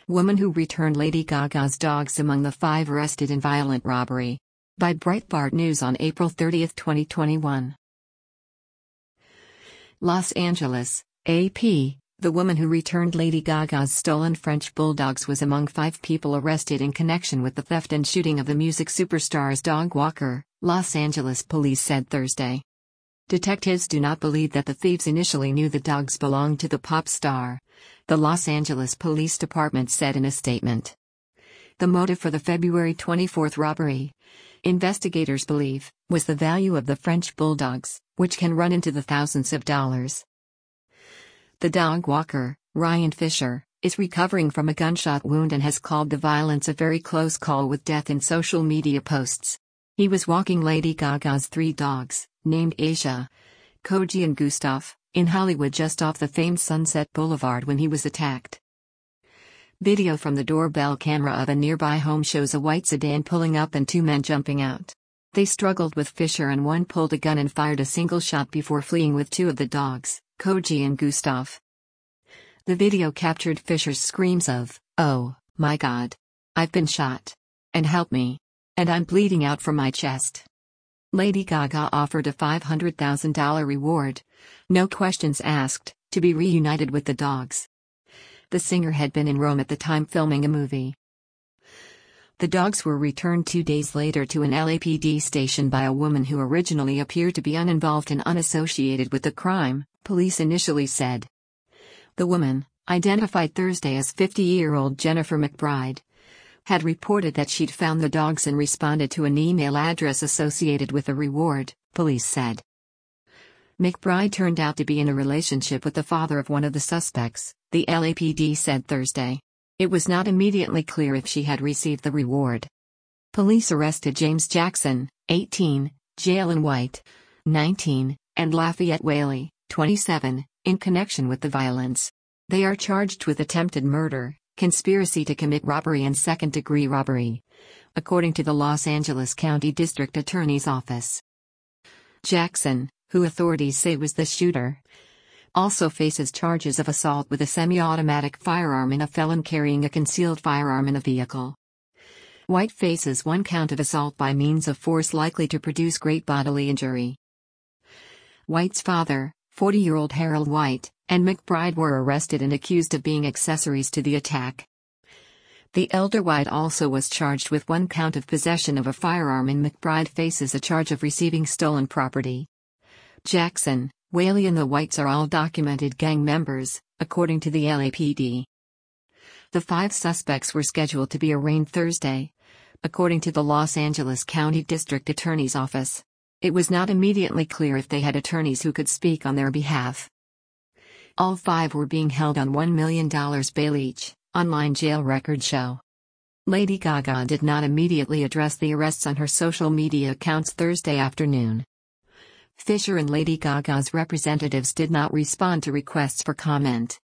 Woman who returned Lady Gaga's dogs among the 5 arrested in violent robbery. By Breitbart News on April 30, 2021. Los Angeles, AP. The woman who returned Lady Gaga's stolen French bulldogs was among 5 people arrested in connection with the theft and shooting of the music superstar's dog Walker, Los Angeles police said Thursday. Detectives do not believe that the thieves initially knew the dogs belonged to the pop star, the Los Angeles Police Department said in a statement. The motive for the February 24 robbery, investigators believe, was the value of the French bulldogs, which can run into the thousands of dollars. The dog Walker, Ryan Fisher, is recovering from a gunshot wound and has called the violence a very close call with death in social media posts. He was walking Lady Gaga's 3 dogs, named Asia, Koji and Gustav, in Hollywood just off the famed Sunset Boulevard when he was attacked. Video from the doorbell camera of a nearby home shows a white sedan pulling up and 2 men jumping out. They struggled with Fisher and one pulled a gun and fired a single shot before fleeing with 2 of the dogs, Koji and Gustav. The video captured Fisher's screams of, "Oh, my God. I've been shot. And help me. And I'm bleeding out from my chest." Lady Gaga offered a $500,000 reward, no questions asked, to be reunited with the dogs. The singer had been in Rome at the time filming a movie. The dogs were returned 2 days later to an LAPD station by a woman who originally appeared to be uninvolved and unassociated with the crime, police initially said. The woman, identified Thursday as 50-year-old Jennifer McBride, had reported that she'd found the dogs and responded to an email address associated with the reward, police said. McBride turned out to be in a relationship with the father of one of the suspects, the LAPD said Thursday. It was not immediately clear if she had received the reward. Police arrested James Jackson, 18, Jalen White, 19, and Lafayette Whaley, 27, in connection with the violence. They are charged with attempted murder, conspiracy to commit robbery and second-degree robbery, according to the Los Angeles County District Attorney's Office. Jackson, who authorities say was the shooter, also faces charges of assault with a semi-automatic firearm and a felon carrying a concealed firearm in a vehicle. White faces 1 count of assault by means of force likely to produce great bodily injury. White's father, 40-year-old Harold White, and McBride were arrested and accused of being accessories to the attack. The elder White also was charged with 1 count of possession of a firearm and McBride faces a charge of receiving stolen property. Jackson, Whaley and the Whites are all documented gang members, according to the LAPD. The 5 suspects were scheduled to be arraigned Thursday, according to the Los Angeles County District Attorney's Office. It was not immediately clear if they had attorneys who could speak on their behalf. All 5 were being held on $1 million bail each, online jail records show. Lady Gaga did not immediately address the arrests on her social media accounts Thursday afternoon. Fisher and Lady Gaga's representatives did not respond to requests for comment.